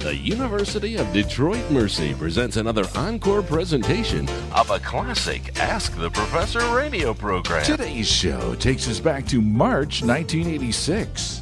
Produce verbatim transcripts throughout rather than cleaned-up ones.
The University of Detroit Mercy presents another encore presentation of a classic Ask the Professor radio program. Today's show takes us back to March nineteen eighty-six.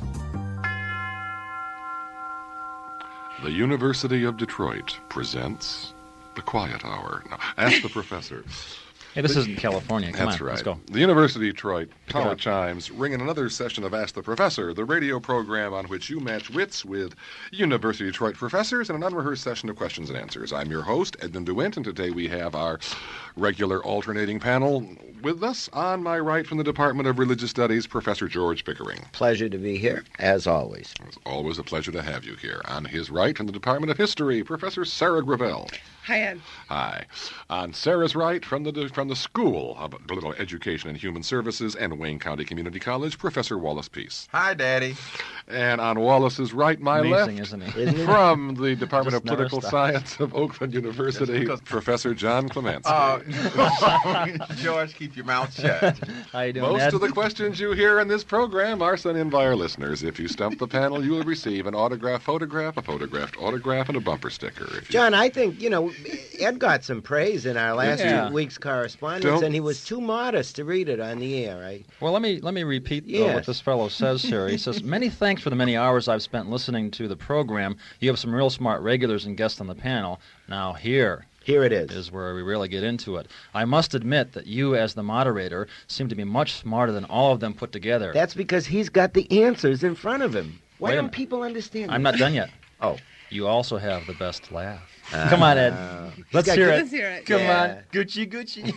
The University of Detroit presents The Quiet Hour. No, Ask the Professor. Hey, this isn't California. Come That's on, right. let's go. The University of Detroit Pick Tower it up. Chimes ring in another session of Ask the Professor, the radio program on which you match wits with University of Detroit professors in an unrehearsed session of questions and answers. I'm your host, Edmund DeWint, and today we have our regular alternating panel with us. On my right from the Department of Religious Studies, Professor George Pickering. Pleasure to be here, as always. It's always a pleasure to have you here. On his right from the Department of History, Professor Sarah Gravel. Hi, Ed. Hi. On Sarah's right, from the from the School of Education and Human Services and Wayne County Community College, Professor Wallace Peace. Hi, Daddy. And on Wallace's right, my Amazing, left, isn't he? Isn't it? from the Department of Just never Political stops. Science of Oakland University, Professor John Clemente. Uh, George, keep your mouth shut. How you doing, Most Ed? of the questions you hear in this program are sent in by our listeners. If you stump the panel, you will receive an autographed photograph, a photographed autograph, and a bumper sticker. If you John, I think, you know, Ed got some praise in our last Yeah. week's correspondence, Don't- and he was too modest to read it on the air, right? Well, let me let me repeat uh, Yes. what this fellow says here. He says, "Many thanks for the many hours I've spent listening to the program. You have some real smart regulars and guests on the panel. Now here Here it is. is where we really get into it. I must admit that you, as the moderator, seem to be much smarter than all of them put together." That's because he's got the answers in front of him. Why Wait a don't minute. people understand I'm this? not done yet. Oh. You also have the best laugh. Come on, Ed. Let's got hear good- it. Let's hear it. Come Yeah. on, Gucci, Gucci.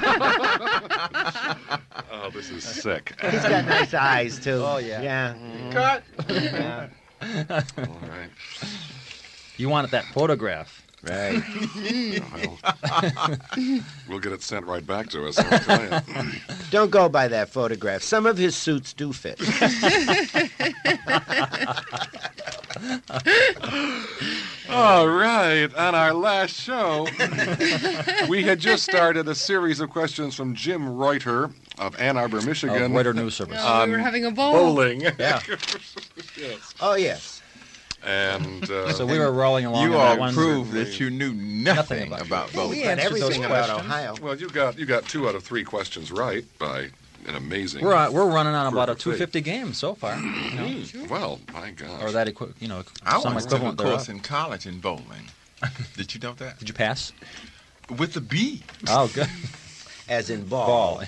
Oh, this is sick. He's got nice eyes, too. Oh, yeah. Yeah. Cut. yeah. All right. You wanted that photograph. Right. Well, we'll get it sent right back to us. I'll tell you. Don't go by that photograph. Some of his suits do fit. All right. On our last show, we had just started a series of questions from Jim Reuter of Ann Arbor, Michigan. Of Reuter News Service. Oh, we were Um, having a bowl. Bowling. Yeah. Yes. Oh, yes. And uh, So we were rolling along. You on that all one. proved that you knew nothing, Nothing about about it. bowling. We had answered those everything about questions. Ohio. well, you got you got two out of three questions right by an amazing. We're uh, we're running on about a Perfect two fifty game so far, you know, Well, my gosh. or that equi- you know I some once took a equivalent course thereof. in college in bowling. Did you know that? Did you pass? With the B. Oh, good. As in ball. Ball.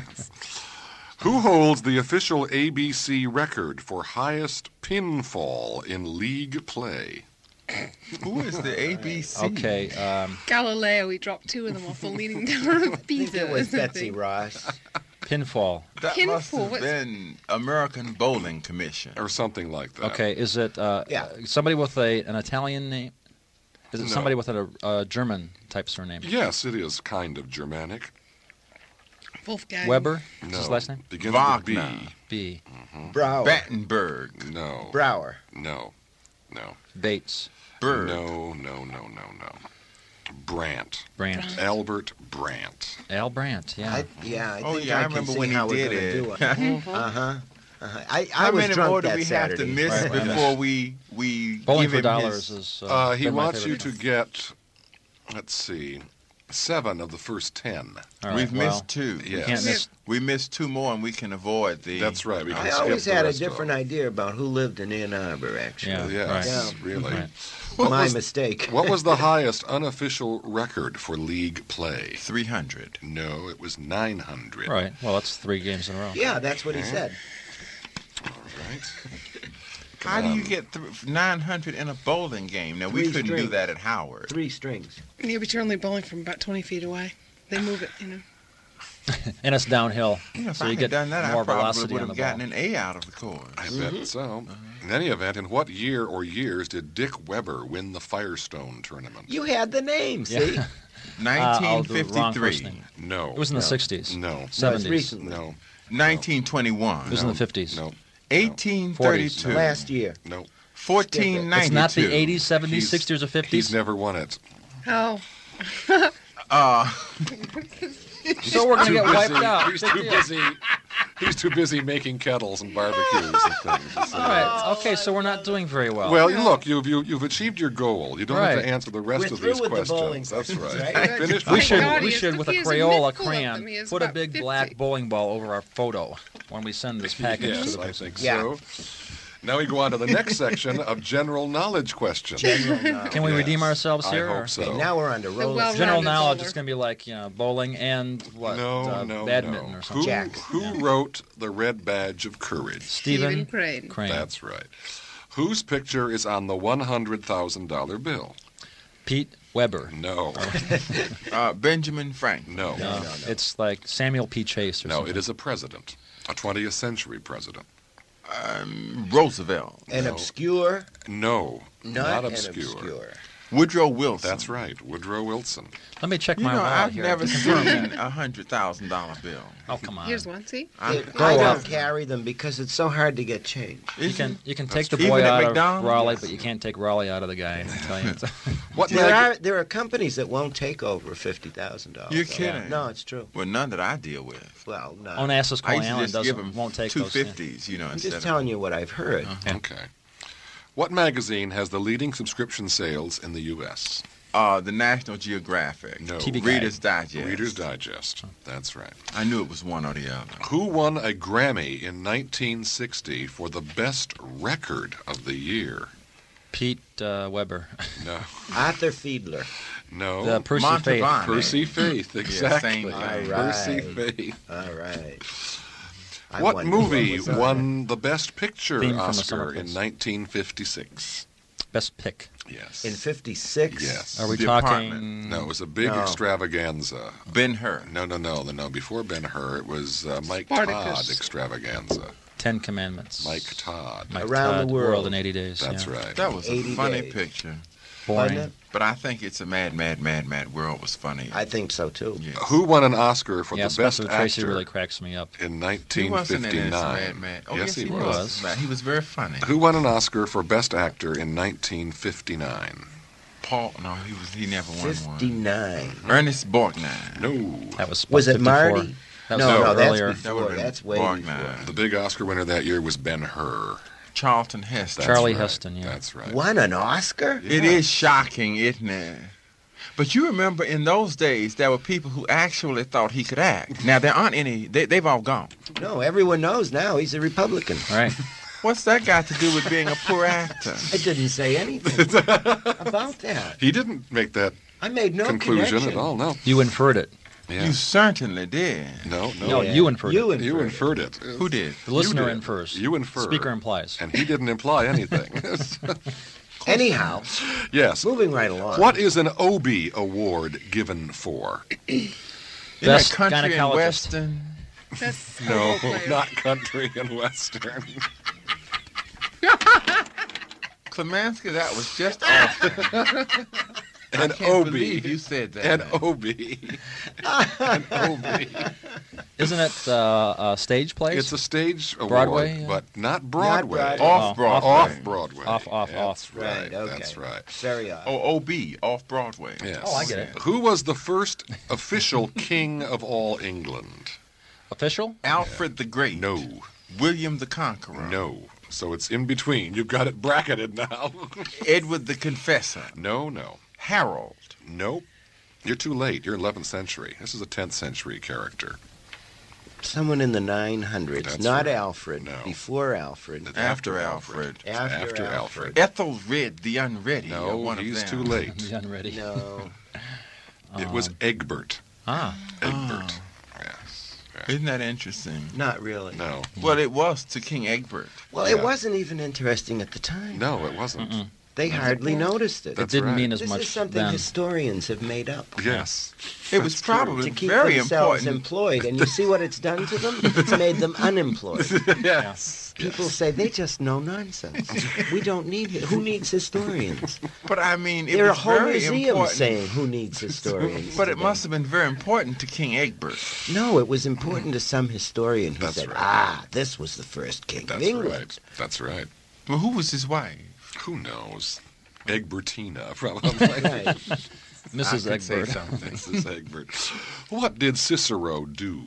Who holds the official A B C record for highest pinfall in league play? Who is the A B C? Okay. Um, Galileo, he dropped two of them off the leaning tower of I think Pisa. it was I Betsy think. Ross. pinfall. That Pinfall, must have what's- been American Bowling Commission. Or something like that. Okay. Is it uh, Yeah. somebody with a an Italian name? Is it No. somebody with a, a German type surname? Yes, it is kind of Germanic. Wolfgang. Weber. Is No. his last name? Begins Wagner. with B. Brower. Battenberg. B. No. Brower. No. No. Bates. Berg. No, no, no, no, no. Brandt. Brandt. Albert Brandt. Al Brandt. Yeah. I, yeah, I Oh, think yeah, I I, can remember see when he how did we're it. gonna do it. Uh-huh. Uh-huh. I, I How was many drunk more do that we Saturday. have to miss Right, right. before we we Bowling give for him dollars his... is. Uh, Uh, he been my wants you favorite to show. get, let's see, seven of the first ten. All right, We've well, missed two. Yes. You can't miss. We missed two more, and we can avoid the... That's right. We can I skip always the had a rest of different them. idea about who lived in Ann Arbor, actually. Yeah. Yes, right. really. Right. What My was- mistake. What was the highest unofficial record for league play? three hundred. No, it was nine hundred. Right. Well, that's three games in a row. Yeah, that's what he said. All right. How do you Um, get th- nine hundred in a bowling game? Now, we Three couldn't do strings. that at Howard. Three strings. Yeah, but you're only bowling from about twenty feet away. They move it, you know. And it's downhill, You know, if so I you had get done that, more I probably velocity would on the have gotten ball. an A out of the course. I Mm-hmm. bet so. In any event, in what year or years did Dick Weber win the Firestone tournament? You had the name, see? Yeah. Uh, I'll do the wrong first nineteen fifty-three. name. No. It was in the No. sixties, No. No, it's seventies. recently. No. nineteen twenty-one. It was in the fifties. No. eighteen thirty-two. Last year. No. fourteen ninety-two. It's not the eighties, seventies, He's- sixties, or He's fifties. never won it. Oh. Uh, So we're going to Too get wiped busy. out. He's Big too deal. busy. He's too busy making kettles and barbecues and things. You see. All right. Okay, so we're not doing very well. Well, look, you've you, you've achieved your goal. You don't have Right. to answer the rest We're of through these with the questions. bowling That's questions, right. right? Finished we with should bowling. we audience, should with a he has a Crayola mitt full of crayon them. He has put a about big fifty. black bowling ball over our photo when we send this package to Yes, the I person. think Yeah. so. Now we go on to the next section of general knowledge questions. Can we Yes, redeem ourselves I here? hope or- so. Okay, now we're on to roller. well- General Rounded knowledge, bowler. it's going to be like, you know, bowling and what? No, uh, no, badminton no. or Who, something. Jack. who wrote The Red Badge of Courage? Stephen Stephen Crane. Crane. That's right. Whose picture is on the one hundred thousand dollar bill? Pete Weber. No. Uh, Benjamin Franklin. No. No, it's like Samuel P. Chase or No, something. it is a president, a twentieth century president. Um, Roosevelt. An No. obscure, No, not, not an obscure. obscure. Woodrow Wilson. That's right, Woodrow Wilson. Let me check You my know, wallet I've here. never seen a hundred thousand dollar bill. Oh, come on. Here's one, see? I, I Grow don't up. carry them because it's so hard to get change. You can you can take the true. boy Even at out of McDonald's? Raleigh, Yes. but you can't take Raleigh out of the guy. I tell you. What There mag- are there are companies that won't take over fifty thousand dollars. You're kidding. No, it's true. well, none that I deal with. Well, no. Onassis I Cole used to Allen just give doesn't them won't take two those. yeah. fifties, you know, I'm instead just of telling you what I've heard. Okay. What magazine has the leading subscription sales in the U S? uh, the National Geographic. No. T V Guide. Reader's Digest. Reader's Digest. That's right. I knew it was one or the other. Who won a Grammy in nineteen sixty for the best record of the year? Pete uh, Weber. No. Arthur Fiedler. No. The Percy Faith. Montavani. Percy Faith, exactly. same thing. Percy Right. Faith. All right. I What wonder movie was on won the Best Picture Theme from A Summer Oscar in Place. nineteen fifty-six? Best pick. Yes. it? In fifty-six? Yes. Are we The talking? Apartment. No, it was a big No. extravaganza. Ben-Hur. No, no, no, no, no. Before Ben-Hur, it was uh, Mike Spartacus. Todd extravaganza. Ten Commandments. Mike Todd. Mike Around the Todd, world. in eighty days. That's yeah. right. That was a eighty funny days. picture. Boring. Wasn't it? But I think it's a mad, mad, mad, mad world was funny. I think so too. Yeah. Who won an Oscar for Yeah, the best Spencer Tracy actor really cracks me up. in He nineteen wasn't in this mad, fifty-nine? mad. Oh, yes, he, he was. was. Man, he was very funny. Who won an Oscar for best actor in nineteen fifty-nine? Paul? No, he was. He never won one. fifty-nine. Ernest Borgnine. No. That was Was it fifty-four. Marty? That was no, no, no, that's earlier. That before. would've been That's way Borgnine. before. The big Oscar winner that year was Ben-Hur. Charlton Heston. That's Charlie right. Heston, yeah. That's right. Won an Oscar? It is shocking, isn't it? But you remember in those days there were people who actually thought he could act. Now there aren't any. They, they've all gone. No, everyone knows now he's a Republican. Right. What's that got to do with being a poor actor? I didn't say anything about that. He didn't make that I made no conclusion connection. at all. No. You inferred it. Yeah. You certainly did. No, no. No, Yeah. you inferred You it. inferred You it. inferred it. Who did? The listener did. infers. You infer. Speaker implies. And he didn't imply anything. Anyhow, Yes. moving right along. What is an Obie Award given for? Isn't Best that country and gynecologist. western? That's No, a player. not country and western. Klemansky, that was just awful. I An can't believe you Obie. said that. An man. Obie. An Obie. Isn't it uh, a stage place? It's a stage award, Broadway, yeah. but not Broadway. Broadway. Off Oh, Broadway. Off Broadway. Off, off, That's off. Right. Right, okay. That's right. Very odd. Oh, O B, off Broadway. Yes. Oh, I get it. Who was the first official king of all England? Official? Alfred the Great. No. William the Conqueror. No. So it's in between. You've got it bracketed now. Edward the Confessor. no, no. Harold. Nope. You're too late. You're eleventh century. This is a tenth century character. Someone in the nine hundreds. That's Not right. Alfred. No. Before Alfred. It's After Alfred. After After Alfred. Alfred. Ethelred the Unready. or No, one he's of too them. late. The unready. No. It was Egbert. Ah. Egbert. Yes. Isn't that interesting? Not really. No. Well, it was to King Egbert. Well, Yeah. it wasn't even interesting at the time. No, it wasn't. Mm-mm. They hardly noticed it. It That's didn't right. mean as This much is something then. historians have made up. Yes. It was That's true. probably To keep very themselves important. employed, and you see what it's done to them? It's made them unemployed. Yes. People say they just know nonsense. We don't need it. Who needs historians? But I mean, it There are was whole very museums important. saying who needs historians. But it today. must have been very important to King Egbert. No, it was important to some historian who That's said, right. "Ah, this was the first king That's of England." right. That's right. Well, who was his wife? Who knows? Egbertina, probably. Right. Missus I could say Egbert. something. Missus Egbert. What did Cicero do?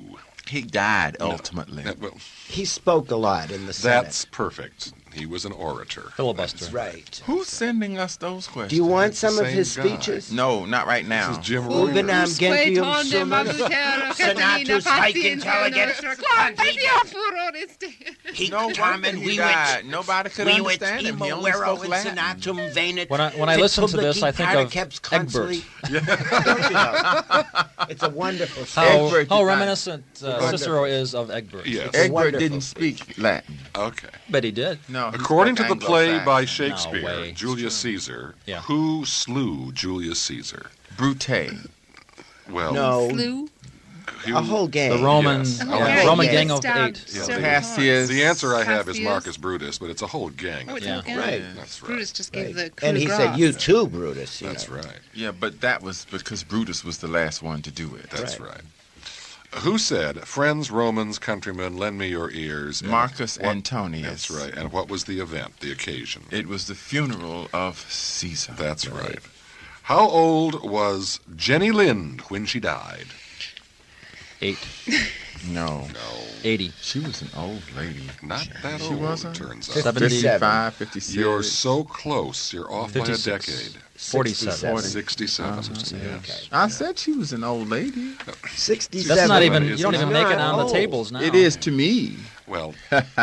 He died ultimately. Uh, well, He spoke a lot in the Senate. that's perfect. He was an orator. Filibuster. That's right. Who's sending us those questions? Do you want It's the some of same his guy. speeches? No, not right now. This is Jim Uben Reuters. am gentium Quaetonde summum. magutera Senatus Catilina haec paciens intelliget nostra contiget. quantia furoris Dei. Hic No wonder tamen he died. vivit. Nobody could Vivit understand him. He only immovero spoke in Latin. senatum venit. When I when I Fit listen to this, publici I think of paraceps Egbert. consuli. Don't you know? It's a wonderful How, story. Egbert how did not- reminiscent uh, Wonderful. Cicero is of Egbert. Yes. a Egbert wonderful didn't speech. speak Latin. Okay. But he did. No. he According to spoke the play Anglo-Saxon. by Shakespeare, No way. Julius Caesar, Yeah. who slew Julius Caesar? Brute. Well, No, Slew. a whole gang. The Roman Yes. A Yeah, whole yeah, gang. Roman Yes. gang of Stabbed eight. Yeah, several Cassius. the answer I have is Cassius. Marcus Brutus, but it's a whole gang. Oh, it's of a people. gang. Right. That's right. Brutus just gave Right. the coup And de he grace. said, "You too, Brutus." You That's know. right. Yeah, but that was because Brutus was the last one to do it. That's Right. right. Who said, "Friends, Romans, countrymen, lend me your ears"? and Marcus what- Antonius. That's right. And what was the event, the occasion? It was the funeral of Caesar. That's right. How old was Jenny Lind when she died? Eight. No. No, Eighty. She was an old lady. not that She old, wasn't? it turns out. Seventy- fifty-five, fifty-six. You're so close. You're off by a Fifty-six. decade. Forty-seven. sixty-seven. Uh-huh. Yes. I said she was an old lady. Sixty-seven. That's not even. Is You don't it even not? make it on the Old. tables now. It is to me. Well,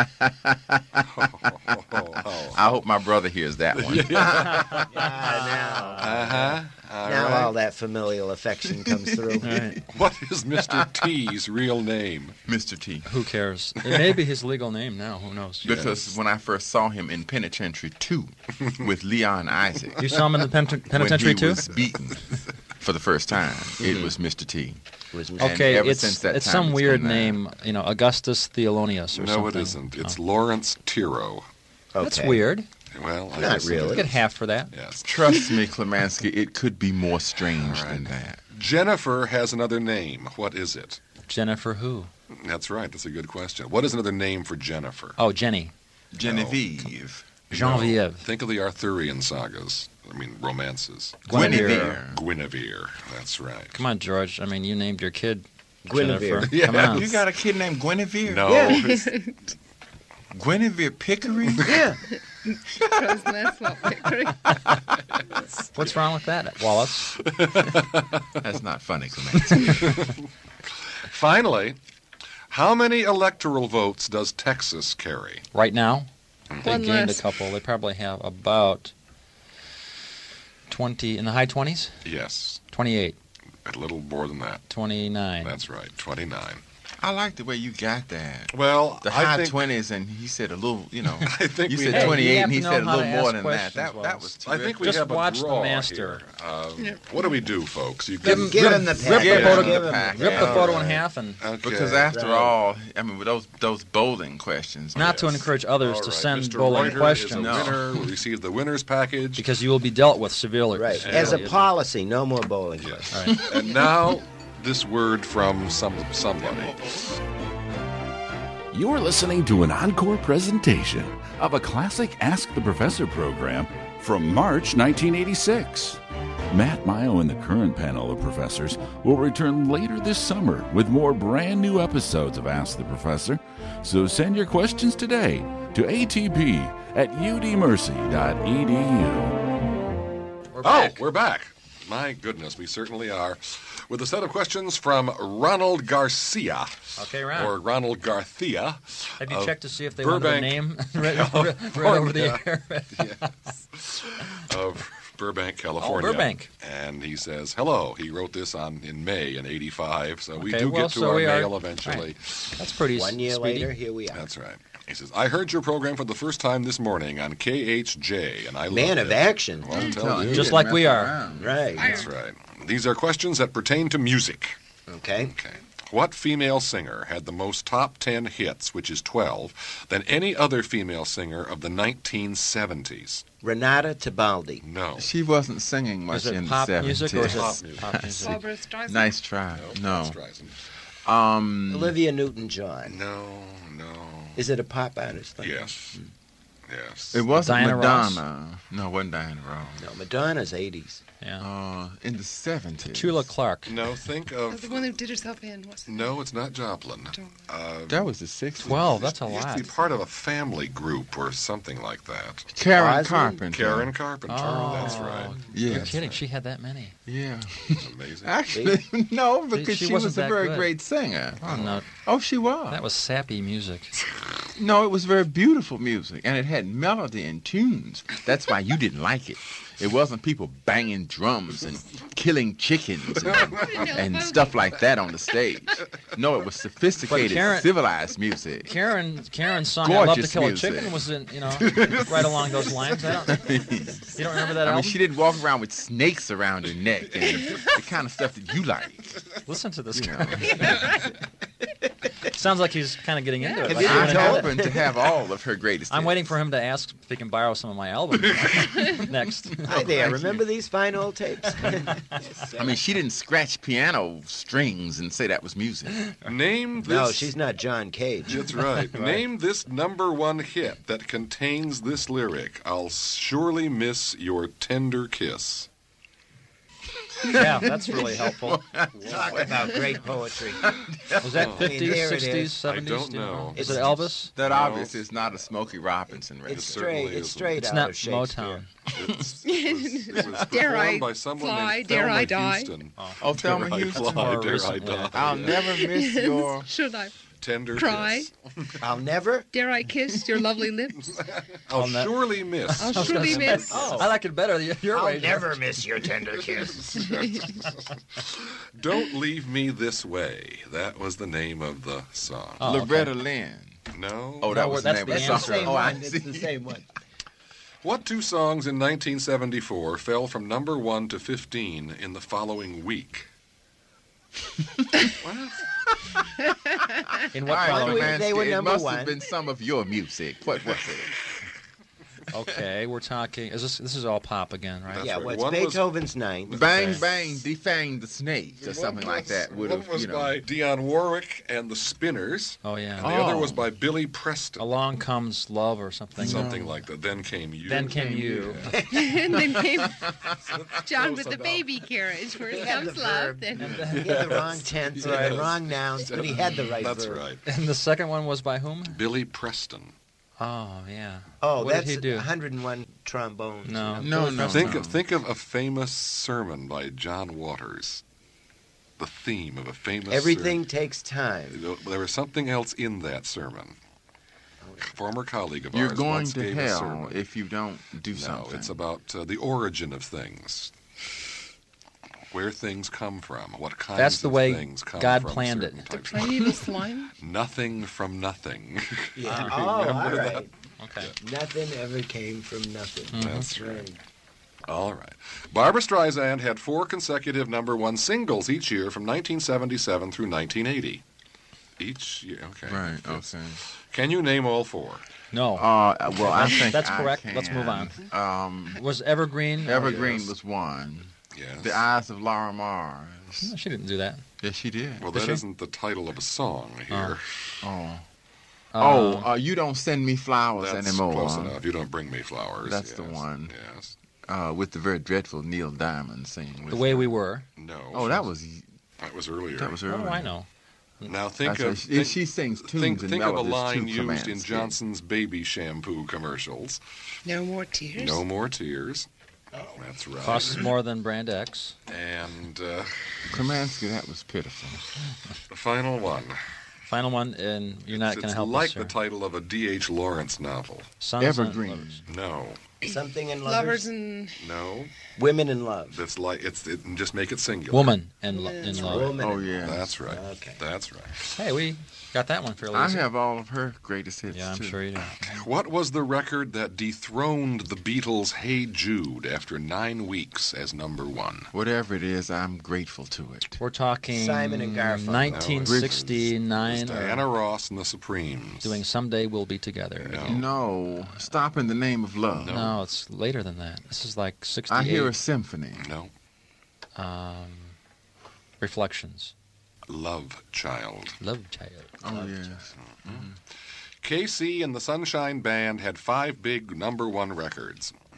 I hope my brother hears that one. Ah, now, uh-huh. All now right. all that familial affection comes through. Right. What is Mister T's real name? Mister T. Who cares? It may be his legal name now. Who knows? Because when I first saw him in Penitentiary two with Leon Isaac, You saw him in the pen- penitentiary when he too. was beaten for the first time, it was Mister T. Was And Okay, ever it's since that it's time, some it's weird been that. name. You know, Augustus Theolonius or No, something. it isn't. It's Oh. Lawrence Tiro. That's Okay. weird. Well, I Not guess it really. You is. get half for that. Yes. Trust me, Klemansky, it could be more strange All right. than that. Jennifer has another name. What is it? Jennifer who? That's right. That's a good question. What is another name for Jennifer? Oh, Jenny. Genevieve. Genevieve. No. Think of the Arthurian sagas. I mean, romances. Guinevere. Guinevere. That's right. Come on, George. I mean, you named your kid Guinevere. Jennifer. Yeah. Come on. You got a kid named Guinevere? No. Yeah. it's- Guinevere Pickering? Yeah. Because that's not Pickering. What's wrong with that, Wallace? That's not funny, Klemansky. Finally, how many electoral votes does Texas carry? Right now, they One gained less. a couple. They probably have about twenty in the high twenties. Yes. Twenty-eight, A little more than that. twenty-nine. That's right. twenty-nine. I like the way you got that. Well, The I high think, twenties, and he said a little, you know, I think you we said have- twenty-eight, Hey, you and he have to said a know how little to more ask than that. questions, That, that Wallace. was I think we Just have a watch the draw master. here. Uh, Yeah. What do we do, folks? You Give can- him, Give rip, him the rip pack. the Give photo, him the pack. rip the Yeah. photo All in right. half, and Okay. Because after Right. all, I mean, with those those bowling questions. not to Yes. encourage others All to right. send Mister bowling Reuter questions, Is a No. winner. Will receive the winner's package. because you will be dealt with severely. Right. severely. As a policy, no more bowling Yes. questions. Right. And now, this word from some somebody. You're listening to an encore presentation of a classic Ask the Professor program from March nineteen eighty-six. Matt Mayo and the current panel of professors will return later this summer with more brand new episodes of Ask the Professor. So send your questions today to A T P at u d mercy dot e d u. We're Oh, back. we're back. My goodness, we certainly are. With a set of questions from Ronald Garcia. Okay, Ron. Or Ronald Garcia. Have you of checked to see if they want their Burbank, name right, right, right over the air? of Burbank, California. Oh, Burbank. And he says, hello. He wrote this on in May in eighty-five, so we Okay, do well, get to so our we are- mail eventually. right. That's pretty One year speedy. later, here we are. That's right. He says, I heard your program for the first time this morning on K H J, and I Man loved of it. action. Well, I'm telling you. Just like we are. Right. That's right. These are questions that pertain to music. Okay. Okay. What female singer had the most top ten hits, which is twelve, than any other female singer of the nineteen seventies? Renata Tebaldi. No. She wasn't singing much Is it in pop the seventies. music or is it Pop music. pop music? Barbara Streisand. Nice try. No. Streisand. Um, Olivia Newton-John. No, no. Is it a pop artist? Yes. Yes. it wasn't Diana Ross? Madonna. No, it wasn't Diana Ross. No, Madonna's eighties. Yeah. Uh, in the seventies. Tula Clark. No, think Oh, of. the one who did herself in. What's the No, it's not Joplin. Uh, That was the sixties. Twelve. That's a used to lot. be part of a family group or something like that. Karen Osmond? Carpenter. Karen Carpenter. Oh. That's right. Yeah. You're kidding. She had that many. Yeah. Amazing. Actually, no, because she she, wasn't was a that very good. great singer. Oh, no. Oh, she was. That was sappy music. No, it was very beautiful music, and it had melody and tunes. That's why you didn't like it. It wasn't people banging drums and killing chickens and, and stuff like that on the stage. No, it was sophisticated, But Karen- civilized music. Karen Karen's song "I Love to Gorgeous Kill music. a Chicken" was in, you know, right along those lines. I don't, you don't remember that I mean, album? she didn't walk around with snakes around her neck and the kind of stuff that you like. Listen to this You guy. know. Sounds like he's kind of getting into it. Have Like you he been wanna told? have it. Open to have all of her greatest. I'm hits. waiting for him to ask if he can borrow some of my albums next. Hi there. thank Remember you. these fine old tapes? I mean, she didn't scratch piano strings and say that was music. Name this. No, she's not John Cage. That's right. Name this number one hit that contains this lyric. I'll surely miss your tender kiss. Yeah, that's really helpful. Talk about great poetry. Was that Oh. fifties, Here it is. sixties, seventies? I don't do you know. Is it Elvis? That No. obviously is not a Smokey Robinson record. It's certainly straight. It's isn't. straight It's out not of Shakespeare. Motown. It's, it was, it was Dare I performed by someone fly, named dare Thelma I die? Houston. Oh, Thelma Dare I Houston. fly, More dare I recent, die. yeah. I'll never miss your. Should I Tender cry? kiss. I'll never. Dare I kiss your lovely lips? I'll I'll ne- surely miss. I'll surely miss. I like it better than your I'll way. never miss your tender kiss. Don't leave me this way. That was the name of the song. Oh, Loretta Lynn. No. Oh, that No, was that's the the name of the It's the song. same Oh, I one. It's see. the same one. What two songs in nineteen seventy-four fell from number one to fifteen in the following week? What? In All what right, following? we- Lemansky, they were it number must one. have been some of your music. What was it? Okay, we're talking. Is this this is all pop again, right? That's Yeah, right. what's One was- Beethoven's Ninth? Bang, Okay. bang, defang the snake, or something like that. Would One have, was you know. by Dionne Warwick and the Spinners, Oh yeah. and the other Oh. was by Billy Preston. Along Comes Love or something. Something like that. Then came you. Then came you. And then came John Close with the enough. baby carriage. First He had comes the love, verb. then He had the wrong tense Yes. and the wrong nouns, but he had the right That's verb. right. And the second one was by whom? Billy Preston. Oh yeah. Oh, What did that's he do? one hundred and one trombones. No. you know? No, no, Think no. of think of a famous sermon by John Waters. The theme of a famous Everything takes time. sermon. There was something else in that sermon. A former colleague of You're ours going once to gave a hell sermon. if you don't do No, something. it's about uh, the origin of things. Where things come from, what kinds That's the of way things come God from planned certain it. the types of- primeval slime. Nothing from nothing. Yeah. You Oh, all remember that? right. Okay. Nothing ever came from nothing. Mm-hmm. That's right. All right. Barbra Streisand had four consecutive number one singles each year from nineteen seventy-seven through nineteen eighty. Each year, okay. Right, Yes. okay. Can you name all four? No. Uh, well, I think That's I correct. Let's move can. Um, was Evergreen? Evergreen yes. was one. Yes. The Eyes of Laura Mars. No, she didn't do that. Yes, she did. Well, Did that she? isn't the title of a song here. Oh. Um, Oh, uh, you don't send me flowers That's anymore. close enough. You don't bring me flowers. That's the yes. one. Yes. Uh, with the very dreadful Neil Diamond singing. With The Way her. We Were. No. Oh, that was that was earlier. that was What early. do I know? Now think That's of right. She- think, she sings tunes think, and think of a melodies line too, used in Kamansky. Johnson's baby shampoo commercials. No more tears. No more tears. That's right. Costs more than Brand X. And uh, Kamansky, that was pitiful. the final one. Final one, and you're not it's going to help like us the here. title of a D H Lawrence novel. Sons Evergreen. And Lovers. No, Something in lovers. Lovers and no. Women in love. That's like it's it, just make it singular. Woman and lo- in Woman. Love. Woman Oh, in yeah. That's right. Okay. That's right. Hey, we got that one fairly I easy. have all of her greatest hits, Yeah, I'm too. sure you do. What was the record that dethroned the Beatles' "Hey Jude" after nine weeks as number one? Whatever it is, I'm grateful to it. We're talking Simon and Garfunkel. nineteen sixty-nine. It was Diana Ross and the Supremes. Doing Someday We'll Be Together. No. No, Stop in the Name of Love. No. No, it's later than that. This is like sixty-eight. I hear a symphony. No. um, Reflections. Love Child. Love Child. Oh, yes. K C and the Sunshine Band had five big number one records.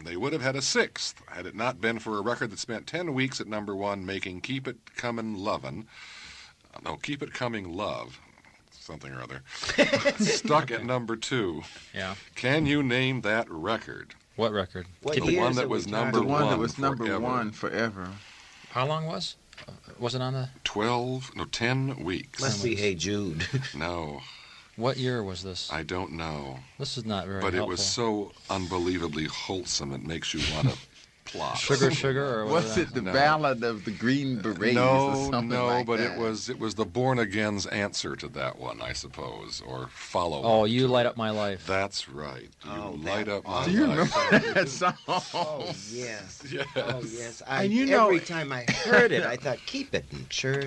They would have had a sixth had it not been for a record that spent ten weeks at number one, making Keep It Comin' Lovin'. Uh, no, Keep It Coming Love. Something or other. Stuck at number two. Yeah. Can you name that record? What record? What The years one are that we was talking number The one that one was number forever. one forever. How long was? Uh, was it on the? Twelve, no, ten weeks. Must be Hey Jude. No, What year was this? I don't know. This is not very But helpful. it was so unbelievably wholesome, it makes you want to plot. Sugar, Sugar, or Was it the No. Ballad of the Green Berets or No, something no, like but that? it was it was the Born Again's answer to that one, I suppose, or follow. Oh, up You to Light it. Up My Life. That's right. You Oh, light that- up my Do you life. remember that song? Oh, yes. Yes. Oh, yes. I, And you know- every time I heard it, I thought, keep it in church.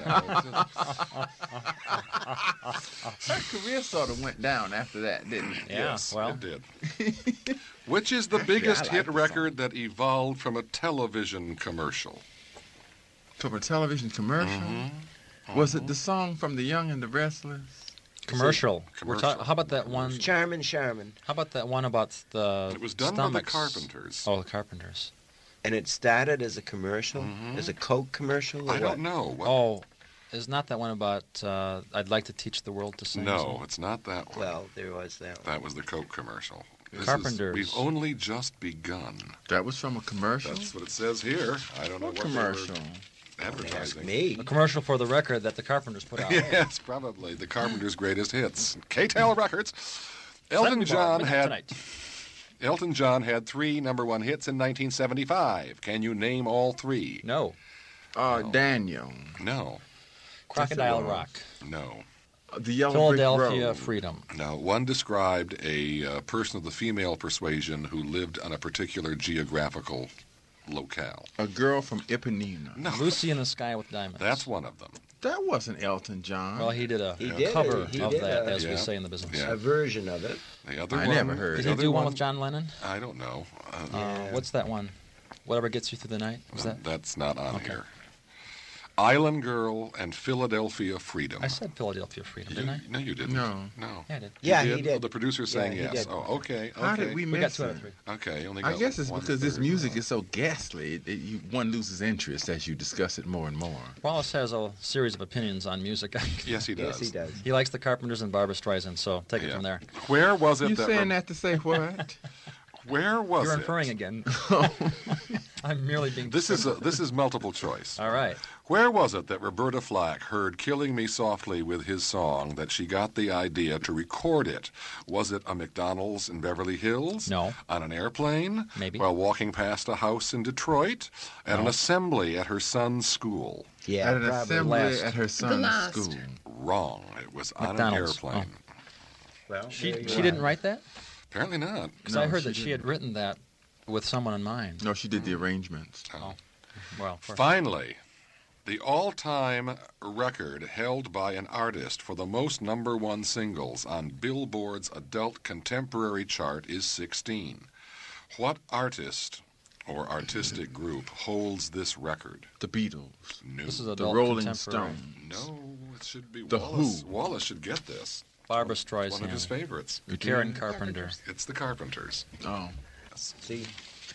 Her career sort of went down after that, didn't it? Yeah, Yes, well. it did. Which is the biggest I like hit the record that evolved from a television commercial? From a television commercial? Mm-hmm. Was it the song from The Young and the Restless? Commercial. We're Commercial. ta- how about that one? Charmin' Charmin'. How about that one about the It was done stomachs? by the Carpenters. Oh, the Carpenters. And it started as a commercial? Mhm. As a Coke commercial? Or I what? don't know. What? Oh, is not that one about uh, I'd like to teach the world to sing? or no, something? it's not that one. Well, there was that one. That was the Coke commercial. This is- Carpenters. we've only just begun. That was from a commercial? That's what it says here. I don't know What what commercial? they were Don't ask advertising. me. A commercial for the record that the Carpenters put out. Yes, probably the Carpenters' greatest hits. K-Tel Records. Elton Seventy-five, John midnight had tonight. Elton John had three number one hits in nineteen seventy-five. Can you name all three? No. Uh, Daniel. No, Crocodile was. Rock. no, Uh, The Yellow Brick Philadelphia Road. Freedom. no. One described a uh, person of the female persuasion who lived on a particular geographical locale. A Girl from Ipanema. No, Lucy in the Sky with Diamonds. that's one of them. That wasn't Elton John. Well, he did a He a did, cover he of did that, a- as Yeah. we say in the business. Yeah. A version of it. The other I one, never heard Did it. he the do other one with John Lennon? I don't know. Uh, Uh, Yeah. what's that one? Whatever Gets You Through the Night? Was that? That's not on Okay. here. Island Girl and Philadelphia Freedom. I said Philadelphia Freedom, You- didn't I? No, you didn't. No. No. Yeah, I did. Yeah, You he did. Oh, the producer's saying Yeah, he yes. did. Oh, okay. How okay. did we We got miss two out it? of three. Okay, only I got guess it's one because this third. music is so ghastly, it, you, one loses interest as you discuss it more and more. Wallace has a series of opinions on music. Yes, he does. Yes, he does. He likes the Carpenters and Barbra Streisand, so take it Yeah. from there. Where was it You that? saying Re- that to say what? Where was You're it? inferring again. I'm merely being. This is a, this is multiple choice. All right. Where was it that Roberta Flack heard "Killing Me Softly" with his song that she got the idea to record it? Was it a McDonald's in Beverly Hills? No. On an airplane? Maybe. While walking past a house in Detroit? At an No. assembly at her son's school? Yeah, At an probably. assembly last. at her son's last. school. Wrong. It was on McDonald's. an airplane. Well, She there you she are. didn't write that? Apparently not. Because No, I heard she that she didn't. had written that with someone in mind. No, she did the arrangements. Oh. Well, of course. Finally, the all-time record held by an artist for the most number one singles on Billboard's adult contemporary chart is sixteen. What artist or artistic group holds this record? The Beatles. No. This is The adult Rolling contemporary. Stones. No, it should be The Wallace. Who. Wallace should get this. Barbra One of his Streisand. favorites. Karen Carpenter. It's the Carpenters. Oh. See,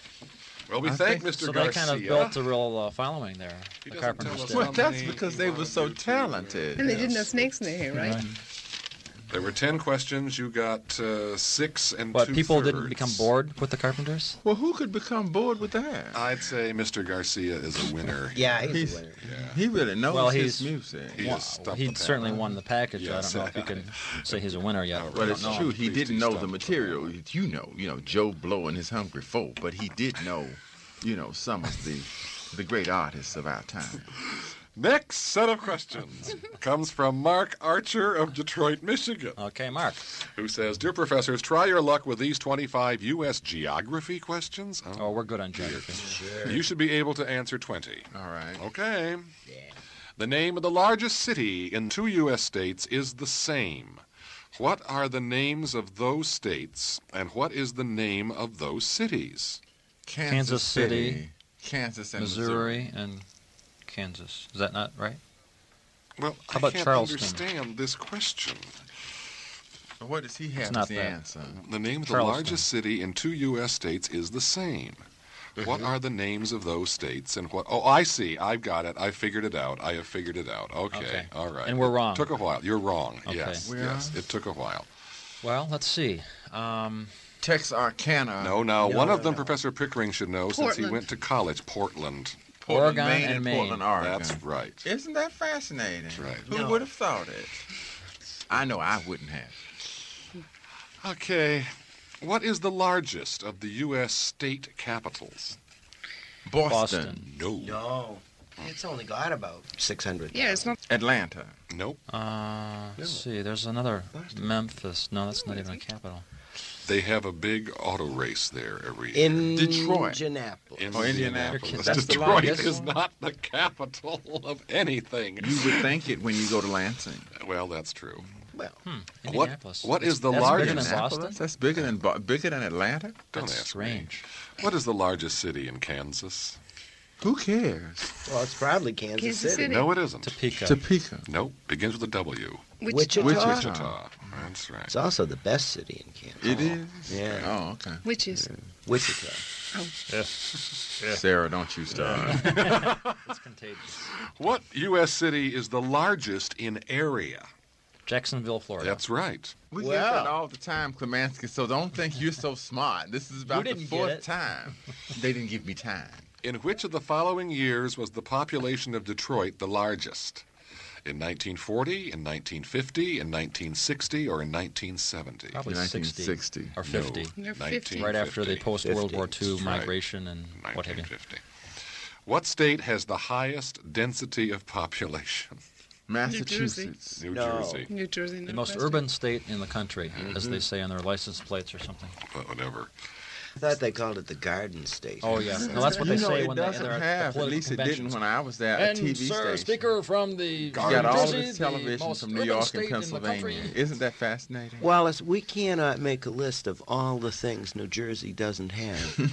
Well, we I thank think- Mister So Garcia. they kind of built a real uh, following there. He The doesn't Carpenters tell us did. Well, how that's many because he they were wanted so you to, uh, talented. And they didn't Yes. have snakes in their hair, right? Right. There were ten questions. You got uh, six and But two people didn't thirds. become bored with the Carpenters? Well, who could become bored with that? I'd say Mister Garcia is a winner. yeah, he's, He's- a winner. Yeah. He really knows Well, his he's- music. He Well, has stumped he the certainly panel. won the package. Yes. I don't know if you can say he's a winner yet. Oh, Well, I it's don't know. true. He Please didn't do know stop the the material. You know, you know, Joe Blow and his Hungry Folk, but he did know, you know, some of the the great artists of our time. Next set of questions comes from Mark Archer of Detroit, Michigan, Okay, Mark. who says, "Dear professors, try your luck with these twenty-five U S geography questions. Oh, we're good on geography. You should be able to answer twenty. All right. Okay. The name of the largest city in two U S states is the same. What are the names of those states, and what is the name of those cities? Kansas, Kansas City, Kansas and Missouri, and Kansas. Is that not right? Well, How about I can't Charleston? understand this question. What does he have It's as not the that. answer? The name of the Charleston. largest city in two U S states is the same. What are the names of those states and what? Oh, I see. I've got it. I figured it out. I have figured it out. Okay. Okay. All right. And we're wrong. It took a while. You're wrong. Okay. Yes. We yes. are? It took a while. Well, let's see. Um, Texarkana. No, now, No, one no, of them no. Professor Pickering should know since he Portland. went to college. Portland. Portland, Oregon Maine, and and Maine. Portland, Oregon. That's right. Isn't that fascinating? That's right. Who No. would have thought it? I know I wouldn't have. Okay. What is the largest of the U S state capitals? Boston. Boston. No. No. It's only got about six hundred. Yeah, it's not. Atlanta. Nope. uh, let's see. There's another Memphis. No, that's not even a capital. They have a big auto race there every year. In Detroit. Indianapolis. In Oh, Indianapolis. That's the Detroit largest. is not the capital of anything. You would think it when you go to Lansing. Well, that's true. Well, Hmm. What- Indianapolis. what is the That's largest- bigger than Boston? Indianapolis? That's bigger than Bo- bigger than Atlanta. Don't That's ask strange. me. What is the largest city in Kansas? Who cares? well, it's probably Kansas, Kansas City. City. No, it isn't. Topeka. Topeka. Nope. Begins with a W. Wichita. Wichita. Wichita. That's right. It's also the best city in Kansas. It is? Yeah. Oh, okay. Which is Wichita. Sarah, don't you start. It's contagious. What U S city is the largest in area? Jacksonville, Florida. That's right. We get Well. that all the time, Klemansky, so don't think you're so smart. This is about the didn't get fourth it. time. They didn't give me time. In which of the following years was the population of Detroit the largest? In nineteen forty, in nineteen fifty, in nineteen sixty, or in nineteen seventy? Probably nineteen sixty sixty. or fifty. They're nineteen fifty. Right after the fifty. post-World War Two That's right. migration and what have you. nineteen fifty. What state has the highest density of population? Massachusetts. New No. Jersey. New Jersey. The most urban state in the country, as they say on their license plates or something. But whatever. I thought they called it the Garden State. Oh, yeah. No, that's what You they know, say it when they, doesn't they're at have, the at political least it conventions. didn't when I was there, a And, T V sir, station. speaker from the You Garden got all Jersey, this the television most from New urban York state and in the country. Pennsylvania. Isn't that fascinating? Wallace, we cannot make a list of all the things New Jersey doesn't have.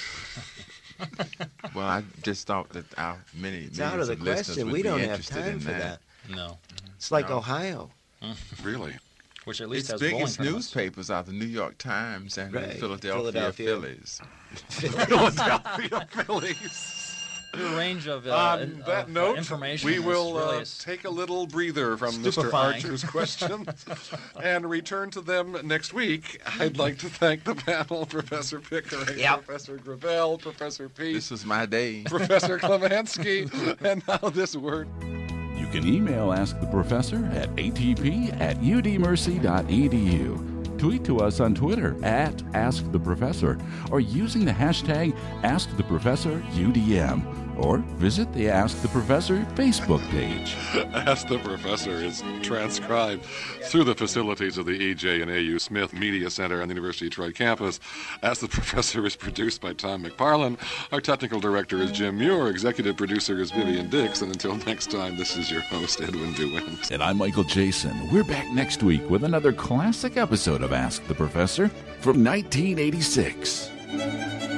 Well, I just thought that our many It's out of the question. We don't have time for that. No. It's like No. Ohio. Really? Which at least Its has bowling biggest tournaments. newspapers are the New York Times and Right. the Philadelphia, Philadelphia. Phillies. Philadelphia Phillies. The range of, uh, On in- that of, uh, note, information we is will really uh, s- take a little breather from Mister Stupefying. Archer's questions and return to them next week. I'd like to thank the panel, Professor Pickering, Yep. Professor Gravel, Professor Peace, This was my day. Professor Klemansky, and now this word. You can email Ask the Professor at a t p at u d mercy dot e d u. Tweet to us on Twitter at Ask the Professor or using the hashtag Ask the Professor U D M. Or visit the Ask the Professor Facebook page. Ask the Professor is transcribed through the facilities of the E J and A U Smith Media Center on the University of Detroit campus. Ask the Professor is produced by Tom McParlin. Our technical director is Jim Muir. Executive producer is Vivian Dix. And until next time, this is your host, Edwin DeWint. And I'm Michael Jason. We're back next week with another classic episode of Ask the Professor from nineteen eighty-six.